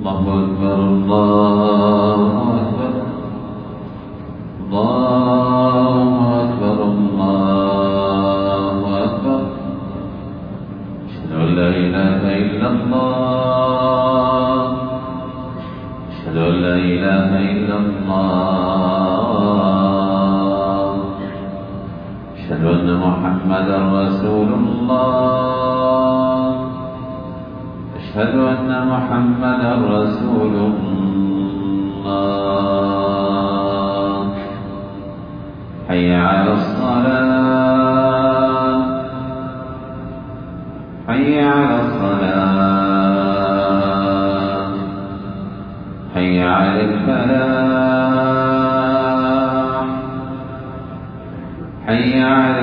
الله أكبر الله أكبر الله أكبر الله أكبر أشهد أن لا إله إلا الله أشهد أن لا إله إلا الله أشهد أن محمدا رسول الله أشهد أن محمدا رسول الله حي على الصلاة حي على الصلاة حي على الفلاح حي على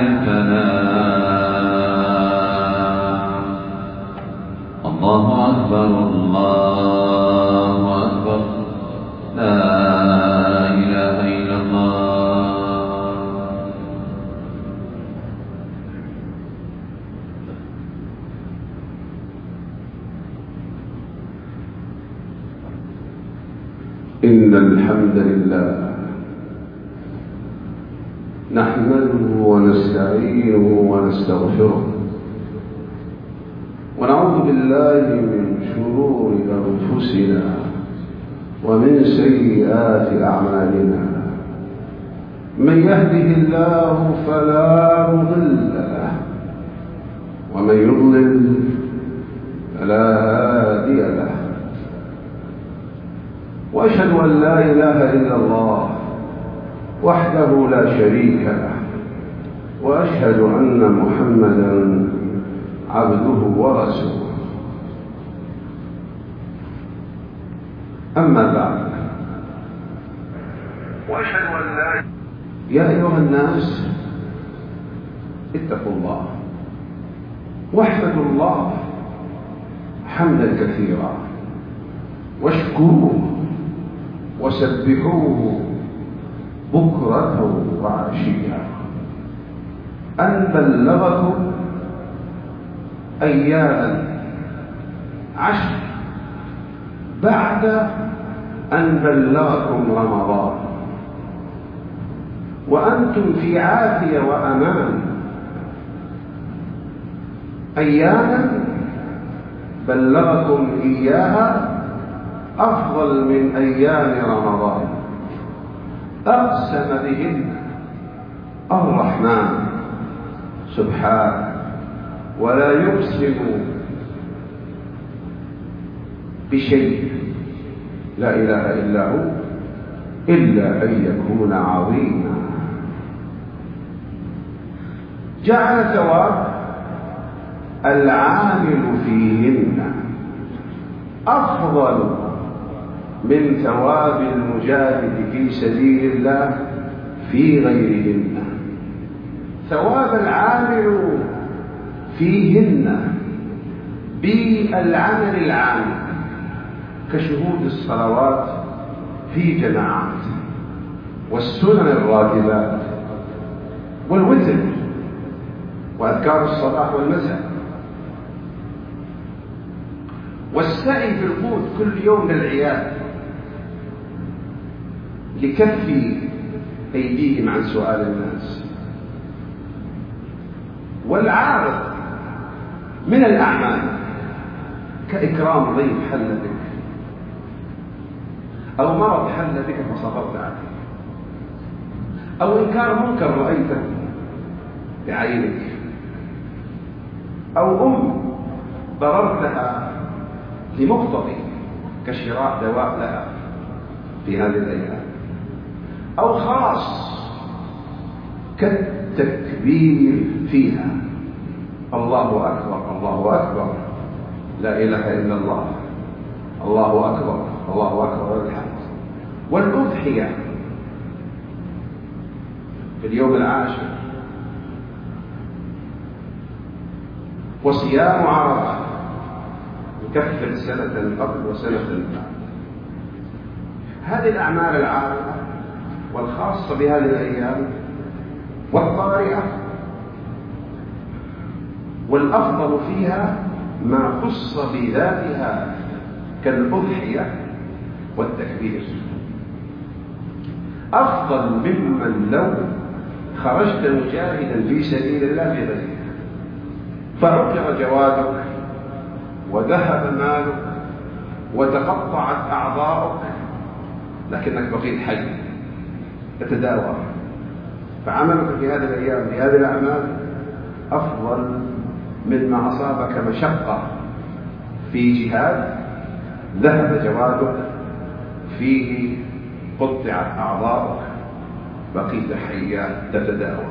الفلاح الله أكبر الله أكبر لا إله إلا الله. إن الحمد لله نحمده ونستعينه ونستغفره ونعوذ بالله من شرور أنفسنا ومن سيئات أعمالنا. من يهده الله فلا مضل له ومن يضلل فلا هادي له. وأشهد أن لا إله إلا الله وحده لا شريك له وأشهد أن محمدا عبده ورسوله. أما بعد، وأشهد أن لا يا أيها الناس اتقوا الله واحمدوا الله حمدا كثيرا واشكروه وسبحوه بكرة وعشيا أن بلغكم أياما عشر بعد أن بلغكم رمضان وأنتم في عافية وأمان. أياما بلغكم إياها أفضل من أيام رمضان أقسم بهن الرحمن سبحانه ولا يقسم بشيء لا إله إلا هو إلا أن يكون عظيما. جعل ثواب العامل فيهن أفضل من ثواب المجاهد في سبيل الله في غيرهن. ثواب العامل فيهن بالعمل العام كشهود الصلوات في جماعات والسنن الراتبات والوتر وأذكار الصباح والمساء والسعي في القوت كل يوم للعيال لكف أيديهم عن سؤال الناس. والعارض من الأعمال كإكرام ضيف حل بك أو مرض حل بك فصبرت عليه أو إنكار منكر رأيته بعينك أو ضررتها لمقتضي كشراء دواء لها في هذه الأيام أو خاص كالتكبير فيها الله أكبر الله أكبر لا إله إلا الله الله أكبر الله أكبر والحمد. والأضحية في اليوم العاشر وصيام عرفة يكفر سنة قبل وسنة بعد. هذه الأعمال العارضة والخاصة بهذه الأيام والطارئة والأفضل فيها ما خص بذاتها كالأضحية والتكبير، أفضل ممن لو خرجت مجاهدا في سبيل الله في غيرها فعقر جوادك وذهب مالك وتقطعت أعضاؤك لكنك بقيت حي تتداوى. فعملك في هذه الأيام بهذه الأعمال أفضل مما أصابك مشقة في جهاد ذهب جوادك فيه قطعت أعضاؤك بقيت حيا تتداوى.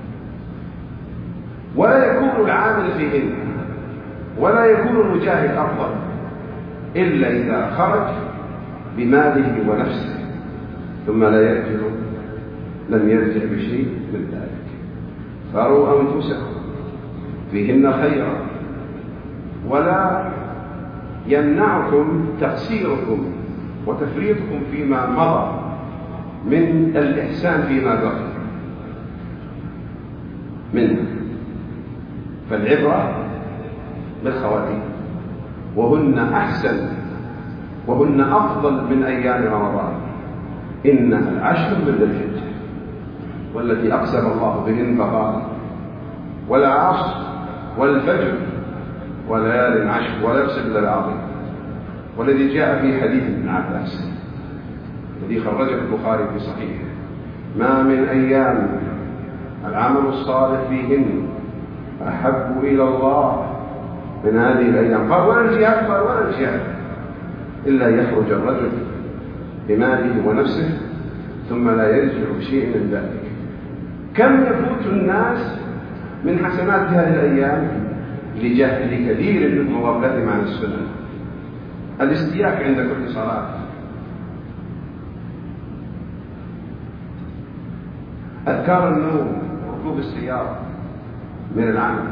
ولا يكون العامل فيهن ولا يكون المجاهد أفضل إلا إذا خرج بماله ونفسه ثم لم يرجع بشيء من ذلك. فاروا أنفسكم فيهن خيرا، ولا يمنعكم تقصيركم وتفريطكم فيما مضى من الإحسان فيما بقي منه. فالعبرة بالخواتيم، وهن أحسن وهن أفضل من أيام رمضان. إنها العشر من ذي الحجة والتي أقسم الله بهن فقال والعصر والفجر وليال عشر ولا يقسم إلا العظيم، والذي جاء في حديث ابن عباس الذي خرجه البخاري في صحيحه ما من أيام العمل الصالح فيهن أحب إلى الله من هذه الأيام. قال ولا الجهاد؟ قال ولا الجهاد إلا يخرج الرجل بماله ونفسه ثم لا يرجع بشيء من ذلك. كم يفوت الناس من حسنات هذه الأيام لجهل كثير من غفلتهم عن السنن. الاستياك عند كل صلاة، أذكار النوم، ركوب السيارة من العمل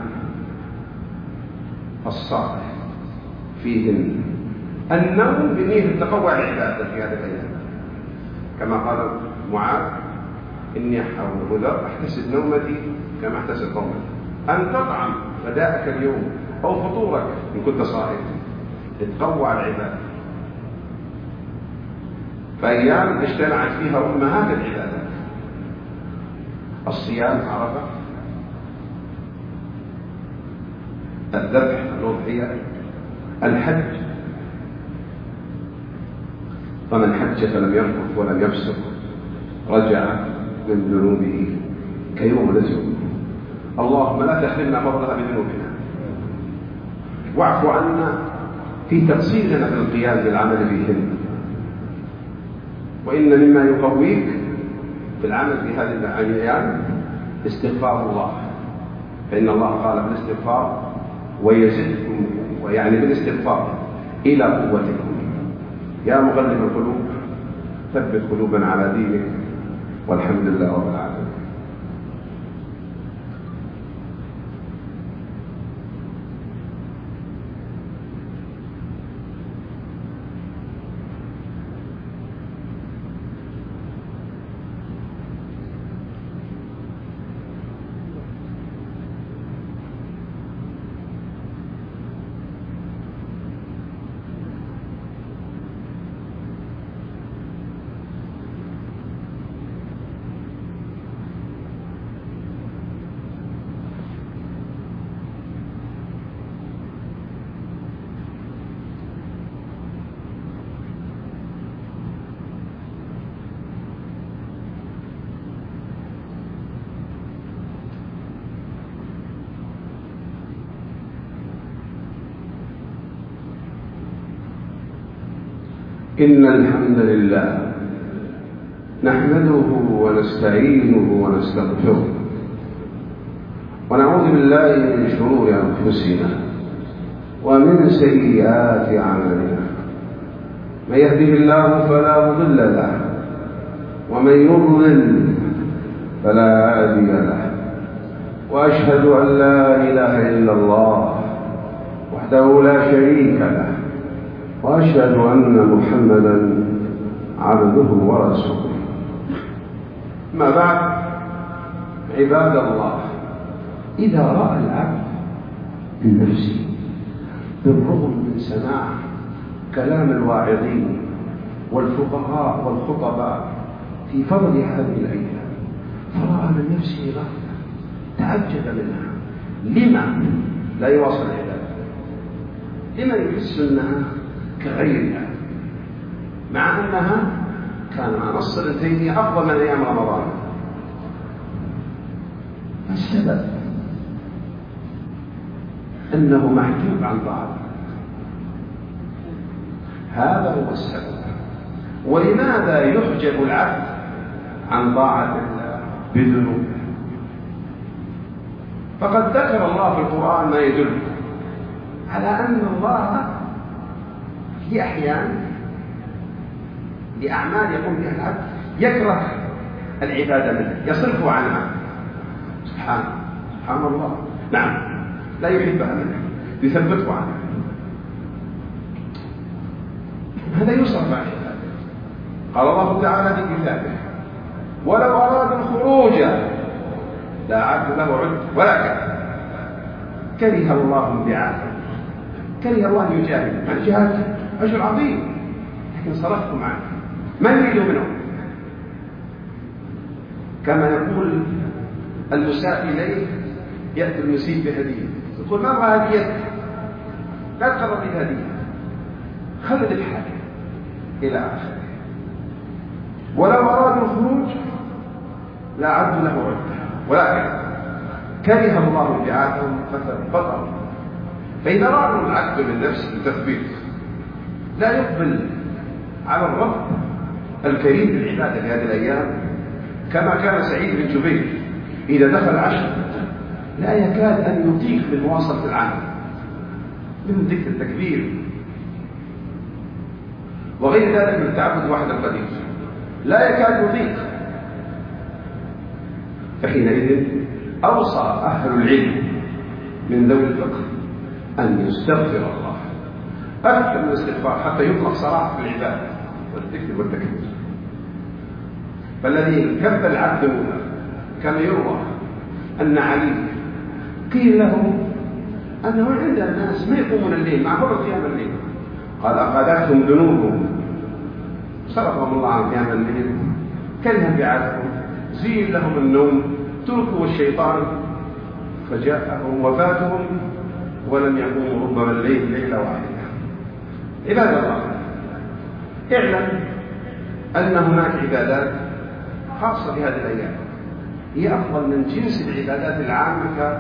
الصالح فيهن. النوم بنية تقوى العبادة في هذه الأيام كما قال معاذ إني أحتسب نومتي كما احتسب قومتي. أن تطعم غداءك اليوم أو فطورك إن كنت صائم تتقوى على العبادة. فأيام اجتمعت فيها أمهات العبادات: الصيام عرفة، الذبح الأضحية، الحج. فمن حج فلم يرفث ولم يفسق رجع من ذنوبه كيوم ولدته. اللهم لا تحرمنا فضلها بذنوبنا، واعف عنا في تقصيرنا في القيام بالعمل فيهن. وإن مما يقويك في العمل في هذه الأيام استغفار الله، فإن الله قال بالاستغفار ويزدكم، ويعني بالاستغفار إلى قوتكم. يا مغلب القلوب ثبت قلوبنا على دينك، والحمد لله رب العالمين. إن الحمد لله نحمده ونستعينه ونستغفره ونعوذ بالله من شرور أنفسنا ومن سيئات أعمالنا. من يهده الله فلا مضل له ومن يضلل فلا هادي له. وأشهد أن لا إله إلا الله وحده لا شريك له، وأشهد أن محمدا عبده ورسوله. ما بعد، عباد الله، إذا رأى العبد من نفسه بالرغم من سماع كلام الواعظين والفقهاء والخطباء في فضل هذه الأيام، فرأى من نفسه غفلة، تعجب منها. لما لا يواصل العبادة؟ لما يحس أنها كغيرها مع أنها كان مع نص ابن تيمية أفضل من أيام رمضان؟ السبب أنه محجوب عن طاعة، هذا هو السبب. ولماذا يحجب العبد عن طاعة الله بذنوبه؟ فقد ذكر الله في القرآن ما يدل على أن الله في أحيان لأعمال يقوم بها العبد يكره العبادة منه، يصرف عنها، سبحان الله، نعم، لا يحبها منه، يثبته عنها، هذا يصرف عن عباده. قال الله تعالى في كتابه: ولو أرادوا الخروج لاعدوا له عد ولكن كره الله انبعاثهم، كره الله ان يجاهد عن جهاد اجر عظيم، لكن صرفتم عنه، ما يريدوا منه. كما يقول المساء اليه ياتي المسيء بهديه، يقول: ما ابغى هديتك، لا تقرب لي هديه، خلد الحاجه الى اخره. ولو ارادوا الخروج لاعدوا له عده ولكن كره الله انبعاثهم فثبطهم. فإذا رأى العبد من نفسه التثبيت لا يقبل على الرب الكريم بالعبادة في هذه الأيام، كما كان سعيد بن جبير إذا دخل العشر لا يكاد أن يطيق بمواصلة العمل من ذكر التكبير وغير ذلك من التعبد وحد القدير، لا يكاد يطيق. فحينئذ أوصى أهل العلم من ذوي الفقه أن يستغفر الله أكثر من الاستغفار حتى يطلق صراحة في العبادة والذكر والتكبير. فالذي كف العبد كما يروى أن علي قيل له أنه عند الناس ما يقومون الليل مع بعض قيام الليل، قال: أخذتهم ذنوبهم صرفهم الله عن قيام الليل، كره انبعاثهم، زين لهم النوم، تركوا الشيطان، فجاءهم وفاتهم ولم يقوموا ربما الليل ليلة واحدة. عباد الله، اعلم أن هناك عبادات خاصة بهذه الأيام هي أفضل من جنس العبادات العامة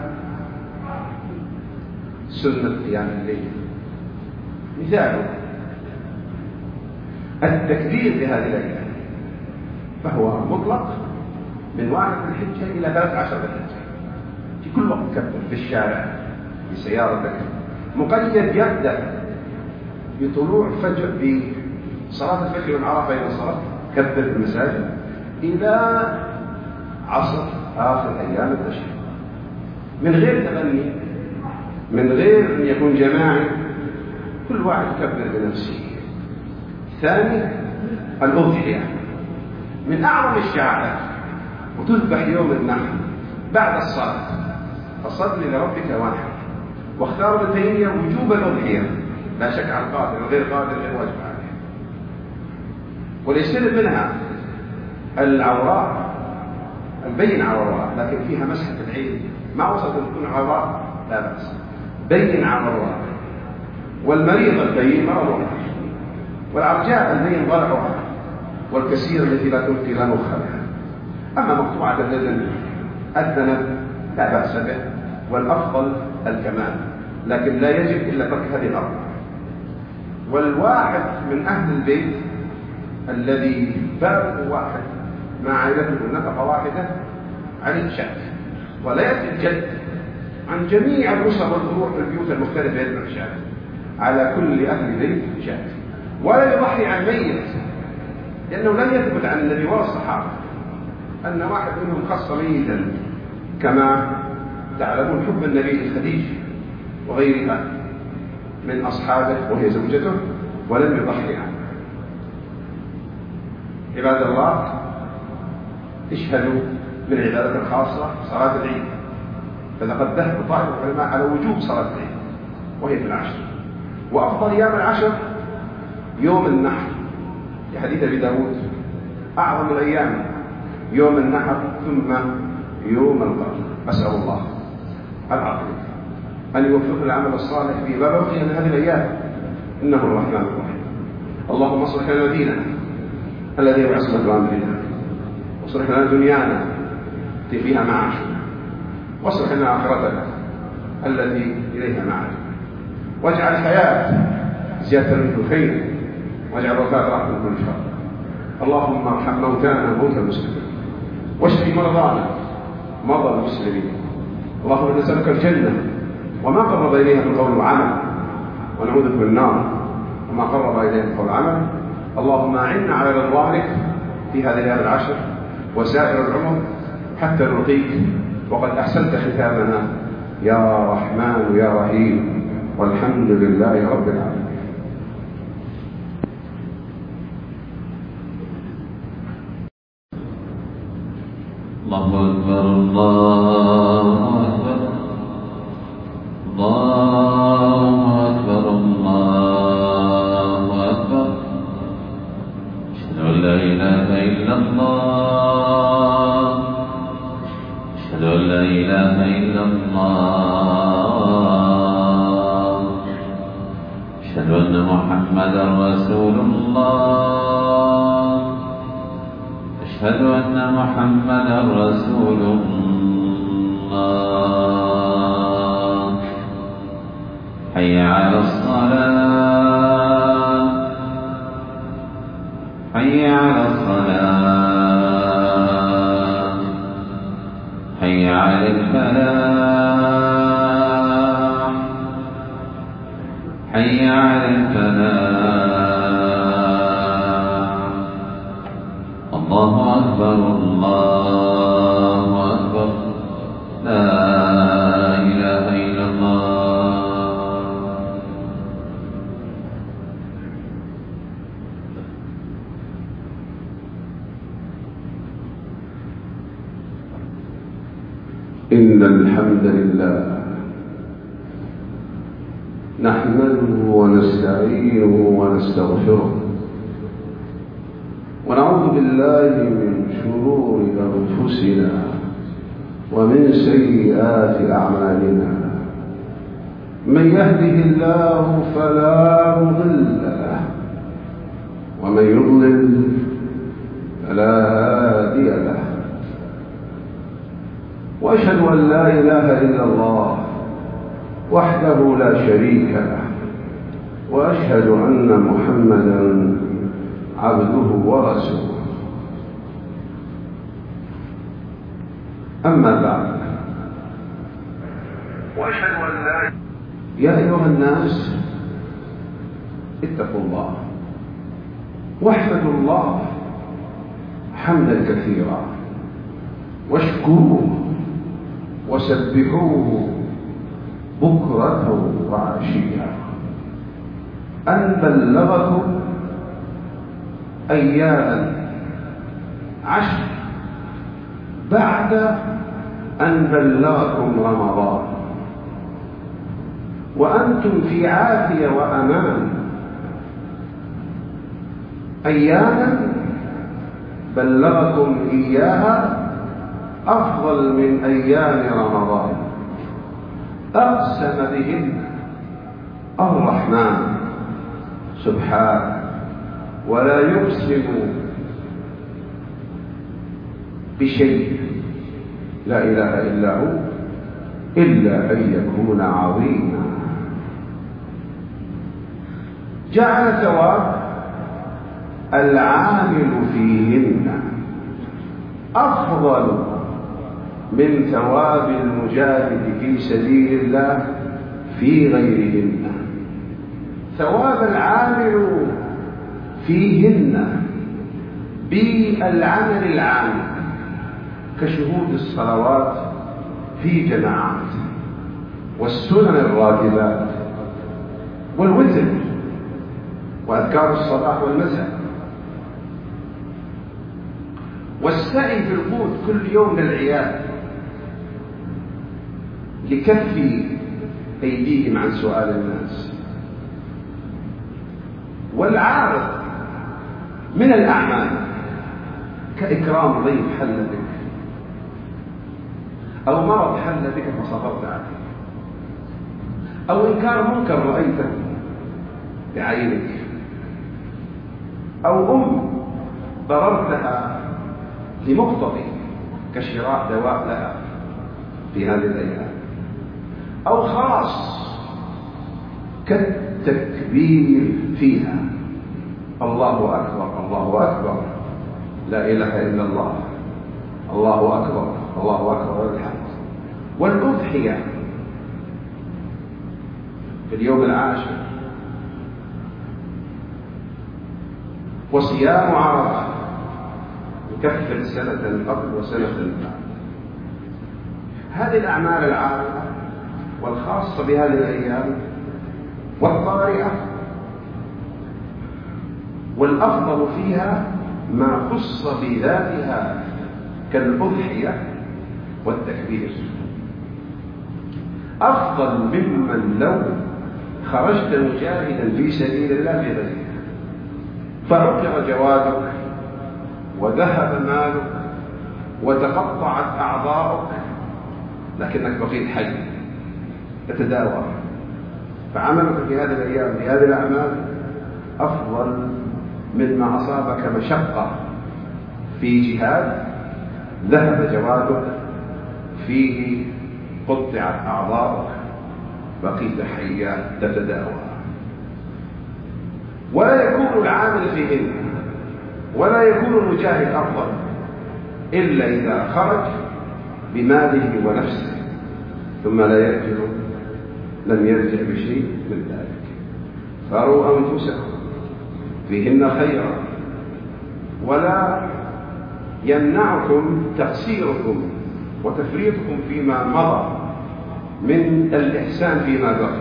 كسنة قيام الليل. مثال التكبير في هذه الأيام، فهو مطلق من 1 الحجة إلى 13 الحجة، في كل وقت كبر، في الشارع، في سيارتك، مقيد يبدأ بطلوع فجر، بصلاة الفجر من عرفة إلى صلاة كبر في المساجد إلى عصر آخر أيام التشريق، من غير تمني، من غير أن يكون جماعي، كل واحد يكبر بنفسه. ثاني الأضحية من أعظم الشعائر، وتذبح يوم النحر بعد الصلاة، فصل لربك واحد. واختار ابن تيمية وجوب الأضحية، لا شك على القادر الغير قادر غير واجب عليه. وليستند منها العوراء البين عوراء لكن فيها مسحة العين، ما وصلت أن تكون عوراء لا بأس، بين عوراء. والمريض البين مرضها، والعرجاء البين ضلعها، والكثير التي لا تلقي لا مخ لها. أما مقطوعة الأذن الذنب لا بأس به، والأفضل الكمال، لكن لا يجب إلا ترك هذه الأرض. والواحد من أهل البيت الذي باب واحد مع عائلته نفقة واحدة عليه شك، ولا يأتي الجد عن جميع الأسر والفروع في البيوت المختلفة يذبح شاة، على كل أهل بيت شاة، ولا يضحي عن ميت، لأنه لم يثبت عن النبي ولا الصحابة أن واحد منهم خص ميتا، كما تعلمون حب النبي لخديجة وغيرها من أصحابه وهي زوجته، ولم يضحي عنه. عباد الله، اشهدوا من العبادة الخاصة صلاة العيد، فلقد ذهب طائفة العلماء على وجوب صلاة العيد وهي في العشر، وأفضل أيام العشر يوم النحر في حديث أبي داود أعظم الأيام يوم النحر ثم يوم القرن. أسأل الله العظيم أن يوفق العمل الصالح في باب من هذه الأيام، إنه الرحمن الرحيم. اللهم اصلح لنا ديننا الذي هو عصمة أمرنا، واصلح لنا دنيانا التي فيها معاشنا، واصلح لنا آخرتنا التي إليها معاشنا، واجعل الحياة زيادة من خير، واجعل الوفاة راحة من كل شر. اللهم ارحم موتانا وموتى المسلمين، واشف مرضانا مرضى المسلمين. اللهم إنا نسألك الجنة وما قرب إليها من قول وعمل، ونعوذ بك من النار وما قرب إليها من قول وعمل. اللهم أعنا على رضوانك في هذه الأيام العشر وسائر العمر حتى نلقيك وقد أحسنت ختامنا يا رحمن يا رحيم، والحمد لله رب العالمين. الله أكبر الله أكبر الله أكبر الله أكبر. أشهد أن لا إله إلا الله، أشهد أن لا إله إلا الله، أشهد أن محمدا رسول الله، أشهد أن محمدا رسول الله. حي على الصلاة، حي على الصلاة، حي على الفلاح، حي على الفلاح. الله أكبر الله أكبر، لا إله إلا الله. إن الحمد لله نحمده ونستعينه ونستغفره، ونعوذ بالله من شرور أنفسنا ومن سيئات أعمالنا. من يهده الله فلا مضل له، ومن يضلل فلا هادي له. وأشهد أن لا إله إلا الله وحده لا شريك له، وأشهد أن محمدا عبده ورسوله. أما بعد، وأشهد أن لا يا أيها الناس اتقوا الله واحمدوا الله حمدا كثيرا، واشكروه وسبحوه بكرة وعشيا، أن بلغكم أيام عشر بعد أن بلغكم رمضان، وأنتم في عافية وأمان. أياما بلغكم إياها أفضل من أيام رمضان، أقسم بهن الرحمن سبحانه، ولا يقسم بشيء لا إله إلا هو إلا أن يكون عظيما. جعل ثواب العامل فيهن أفضل من ثواب المجاهد في سبيل الله في غيرهن. ثواب العامل فيهن بالعمل العام كشهود الصلوات في جماعات، والسنن الراتبات، والوتر، وأذكار الصباح والمساء، والسعي في القوت كل يوم للعيال لكف أيديهم عن سؤال الناس، والعارض من الأعمال كإكرام ضيف حل بك، أو مرض حل بك فصبرت عليه، أو إنكار منكر رأيته بعينك، أو ضررتها لمقتضي كشراء دواء لها في هذه الأيام، أو خاص كالتكبير فيها، الله أكبر الله أكبر لا إله إلا الله، الله أكبر الله أكبر والحمد، والأضحية في اليوم العاشر، وصيام عرفة يكفر سنة قبل وسنة بعد. هذه الأعمال العارضة والخاصة بهذه الأيام والطارئة، والأفضل فيها ما خص بذاتها كالأضحية والتكبير، أفضل ممن لو خرجت مجاهدا في سبيل الله في غيرها فعقر جوادك وذهب مالك وتقطعت أعضاؤك لكنك بقيت حي تتداوى، فعملك في هذه الأيام في هذه الأعمال أفضل مما أصابك مشقة في جهاد ذهب جوادك فيه قطعت أعضاؤك بقيت حيا تتداوى. ولا يكون العامل فيهن ولا يكون المجاهد أفضل إلا إذا خرج بماله ونفسه ثم لا يرجع، لم يرجع بشيء من ذلك. فاروا أنفسكم فيهن خيرا، ولا يمنعكم تقصيركم وتفريطكم فيما مضى من الإحسان فيما بقي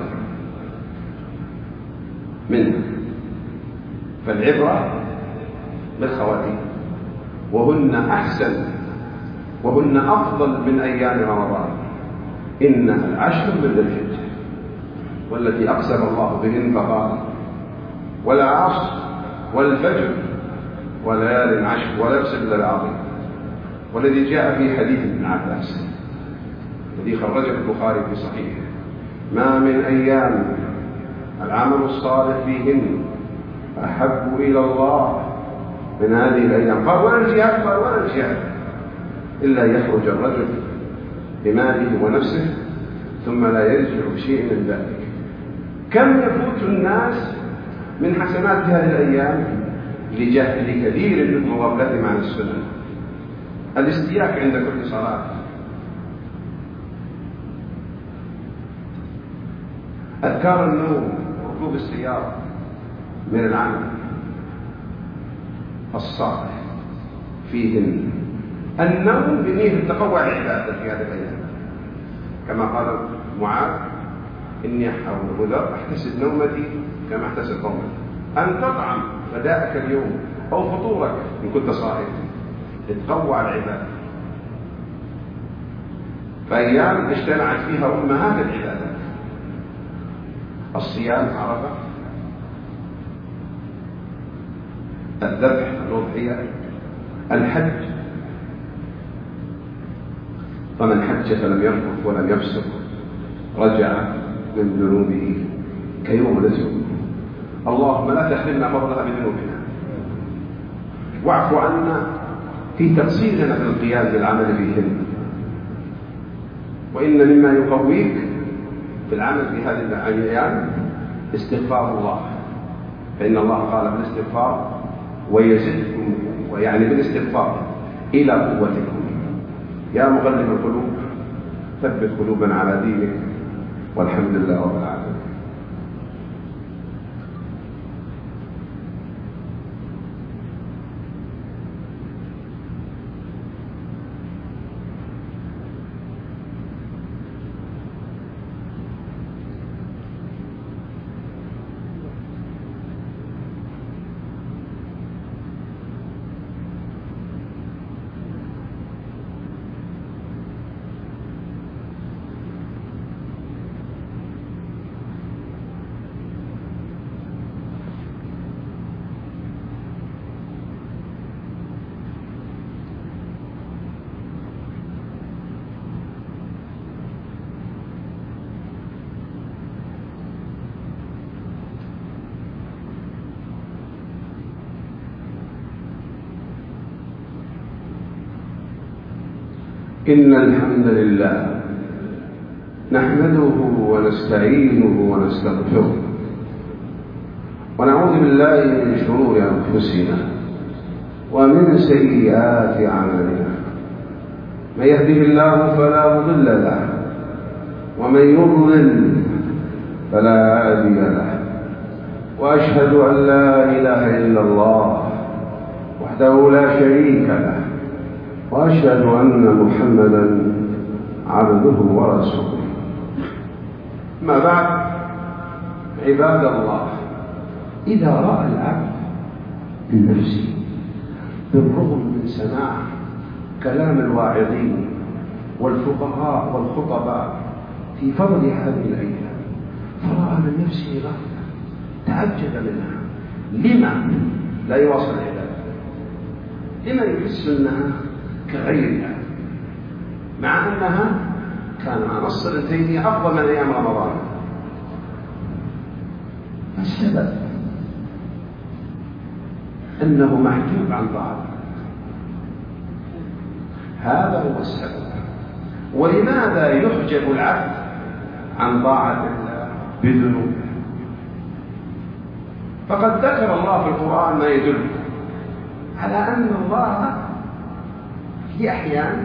منه. فالعبرة بالخواتيم، وهن أحسن وهن أفضل من أيام رمضان، إنها العشر من ذي الحجة والتي أقسم الله بهن فقال والعصر والفجر وليال عشر ولا يقسم إلا العظيم، والذي جاء في حديث ابن عباس الذي خرجه البخاري في صحيحه ما من أيام العمل الصالح فيهن أحب إلى الله من هذه الأيام. قال ولا الجهاد؟ قال ولا الجهاد، إلا يخرج الرجل بماله ونفسه ثم لا يرجع بشيء من ذلك. كم يفوت الناس من حسنات هذه الأيام لجهل كثير من مغفلتهم عن السنن. الاستياك عند كل صلاة، أذكار النوم، ركوب السيارة من العمل الصالح فيهن. النوم بنية التقوى العبادة في هذه الأيام، كما قال معاذ إني أحتسب نومتي كما احتسب قومتي. أن تطعم غداءك اليوم أو فطورك إن كنت صائم لتقوى على العبادة. فأيام اجتمعت فيها أمهات العبادات: الصيام عرفة، الذبح الأضحية، الحج. فمن حج فلم يرفث ولم يفسق رجع من ذنوبه كيوم ولدته. اللهم لا تحرمنا فضلها بذنوبنا، واعف عنا في تقصيرنا في القيام بالعمل فيهن. وإن مما يقويك في العمل في هذه الأيام استغفار الله، فإن الله قال بالاستغفار ويزدكم، ويعني بالاستغفار إلى قوتكم. يا مغلب القلوب ثبت قلوبنا على دينك، والحمد لله رب العالمين. إن الحمد لله نحمده ونستعينه ونستغفره ونعوذ بالله من شرور أنفسنا ومن سيئات أعمالنا. من يهده الله فلا مضل له ومن يضلل فلا هادي له. وأشهد أن لا إله إلا الله وحده لا شريك له وأشهد أن محمدا عبده ورسوله. ما بعد، عباد الله، إذا رأى العبد من نفسه بالرغم من سماع كلام الواعظين والفقهاء والخطباء في فضل هذه الأيام فرأى من نفسه غفلة تعجب منها، لما لا يواصل العبادة؟ لما يحس أنها كغيرها مع أنها كان مع نص ابن تيمية أفضل من أيام رمضان؟ السبب أنه محجوب عن طاعة، هذا هو السبب. ولماذا يحجب العبد عن طاعة الله بذنوبه؟ فقد ذكر الله في القرآن ما يدل على أن الله في أحيان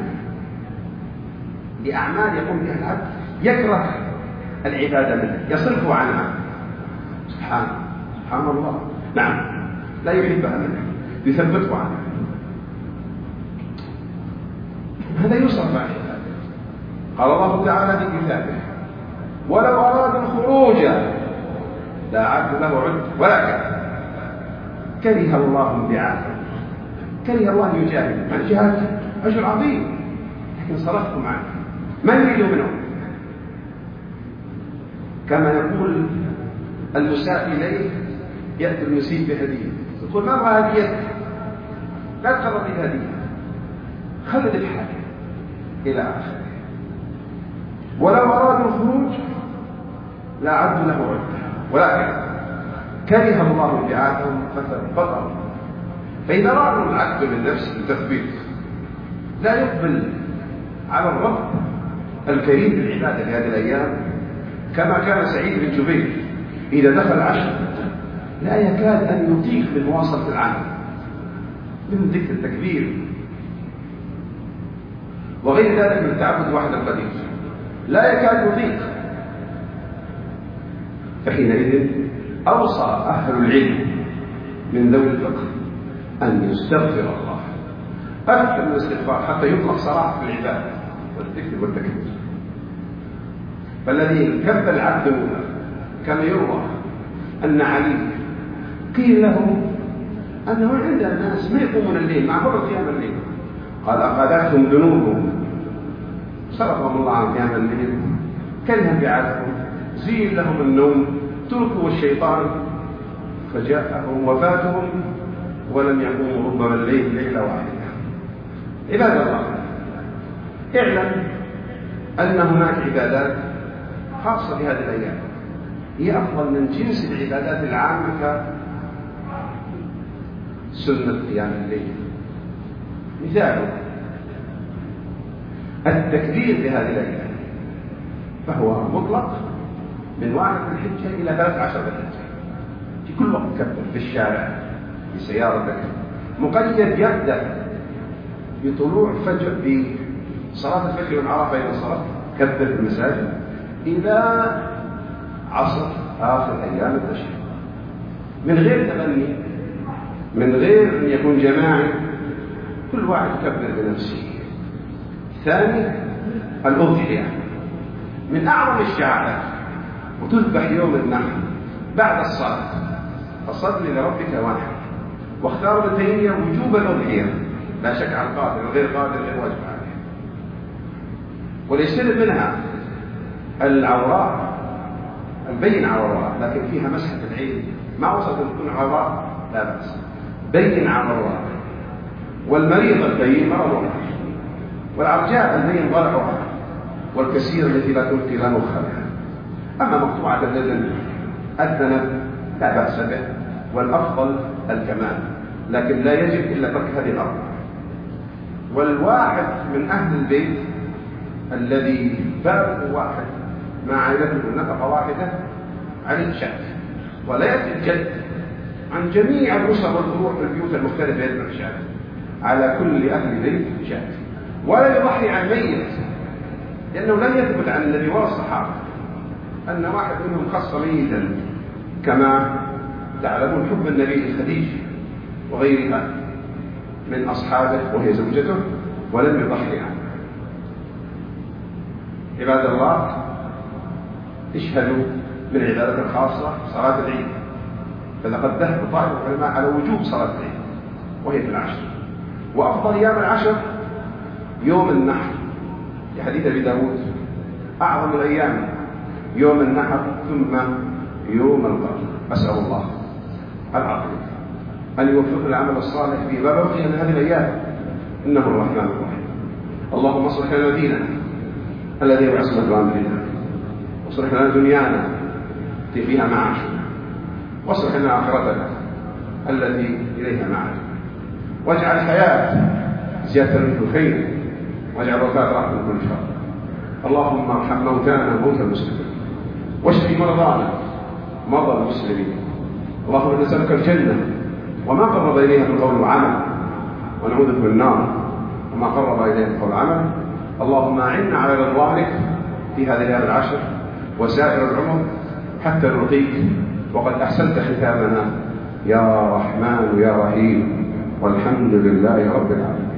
لأعمال يقوم بها العبد يكره العبادة منه، يصرف عنها، سبحان الله، نعم، لا يحبها منه، يثبته عنها، هذا يصرف عن عباده. قال الله تعالى في كتابه: ولو أرادوا الخروج لاعدوا له عد ولكن كره الله انبعاثهم، كره الله ان يجاهد، مع الجهاد اجر عظيم، لكن صرفتم عنه، ما يريدوا منه. كما يقول المساء اليه ياتي المسيء بهديه، يقول: ما ابغى هديتك، لا تقرب لي هديه، خلد الحال الى اخره. ولو ارادوا الخروج لاعدوا له عده ولكن كره الله انبعاثهم فثبطهم. فإذا رأى العبد من نفسه التثبيت لا يقبل على الرب الكريم بالعبادة في هذه الأيام، كما كان سعيد بن جبير إذا دخل العشر لا يكاد أن يطيق بمواصلة العمل من ذكر التكبير وغير ذلك من التعبد وحد القدير، لا يكاد يطيق. فحينئذ أوصى أهل العلم من ذوي الفقه أن يستغفر الله أكثر من الاستغفار حتى يطلق صراحة في العبادة والذكر والتكبير. فالذي كف العبد كما يروى أن علي قيل له أنه عند الناس ما يقومون الليل مع مرة قيام الليل، قال: أخذتهم ذنوبهم، صرفهم الله عن قيام الليل، كره انبعاثهم، زين لهم النوم، تركوا الشيطان، فجاءهم وفاتهم ولم يقوموا ربما الليل ليلة واحدة. عباد الله، اعلم أن هناك عبادات خاصة بهذه الأيام هي أفضل من جنس العبادات العامة كسنة قيام الليل. مثال التكبير في هذه الأيام، فهو مطلق من 1 الحجة إلى 13 الحجة، في كل وقت كبر، في الشارع، في سيارتك، مقيد يبدأ بطلوع فجر بصلاة الفجر من عرفة إلى الصلاة، كبر في المساجد إلى عصر آخر أيام التشريق، من غير تبني، من غير أن يكون جماعي، كل واحد يكبر بنفسه. ثاني الأضحية من أعظم الشعائر، وتذبح يوم النحر بعد الصلاة، فصل لربك وانحر. واختار ابن تيمية وجوب الأضحية، لا شك على القادر وغير قادر غير واجب عليه. وليستند منها العوراء، البين عوراء لكن فيها مسحة العين، ما وصلت أن تكون عوراء لا بأس، بين عوراء. والمريض البين مرضها، والعرجاء البين ضلعها، والكثير التي لا تلقي لا مخ لها. أما مقطوعة الأذن الذنب لا بأس به، والأفضل الكمال، لكن لا يجب إلا ترك هذه الأرض. والواحد من أهل البيت الذي باب واحد مع عائلته نفقة واحدة عليه شاة، ولا يأتي الجد عن جميع الأسر والفروع في البيوت المختلفة يذبح شاة، على كل أهل بيت شاة، ولا يضحي عن ميت، لأنه لم يثبت عن النبي ولا الصحابة أن واحد منهم خص ميتا، كما تعلمون حب النبي لخديجة وغيرها من أصحابه وهي زوجته، ولم يضحي عنه. عباد الله، اشهدوا من عبادة الخاصة صلاة العيد، فلقد ذهب طائفة العلماء على وجوب صلاة العيد وهي في العشر، وأفضل أيام العشر يوم النحر، في حديث أبي داود أعظم الأيام يوم النحر ثم يوم القدر. أسأل الله العظيم أن يوفق العمل الصالح في ما بقي من هذه الأيام، إنه الرحمن الرحيم. اللهم اصلح لنا ديننا الذي هو عصمة أمرنا، واصلح لنا دنيانا التي فيها معاشنا، واصلح لنا آخرتنا التي إليها معاشنا، واجعل الحياة زيادة من كل خير، واجعل الوفاة راحة من كل شر. اللهم ارحم موتانا وموتى المسلمين، واشف مرضانا مرضى المسلمين. اللهم نسألك الجنة وما قرب إليها من قول وعمل، ونعوذ بك من النار وما قرب إليها من قول وعمل. اللهم أعنا على رضوانك في هذه الأيام العشر وسائر العمر حتى نلقيك وقد أحسنت ختامنا يا رحمن يا رحيم، والحمد لله رب العالمين.